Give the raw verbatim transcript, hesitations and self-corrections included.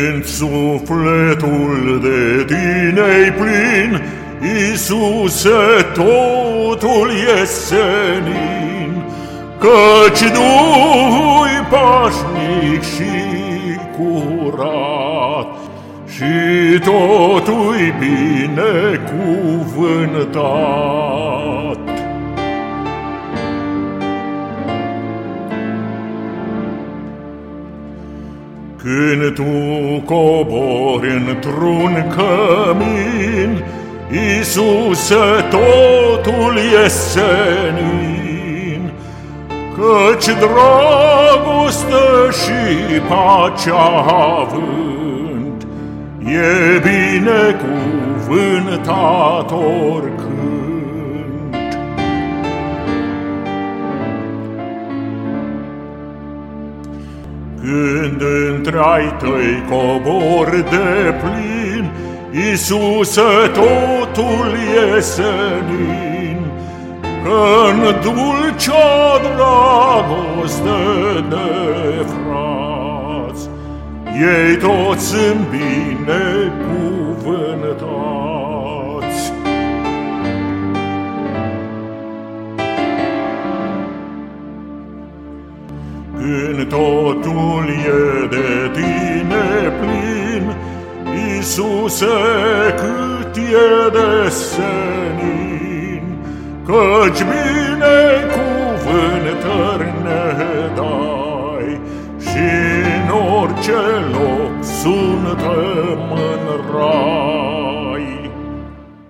Când sufletul de tine-i plin, Iisuse, totul e senin, Căci Duhul-i pașnic și curat, Și totul-i binecuvântat. Când tu cobori într-un cămin, Iisuse, totul e senin, Căci dragoste și pacea având, E binecuvântat oricând. Când între-ai tăi cobor de plin, Iisuse, totul e senin, Că-n dulcea dragoste de frați, Ei toți sunt binecuvântați. Când totul e de tine plin, Iisuse, cât e de senin, Căci binecuvântări ne dai, Și în orice loc suntem în rai.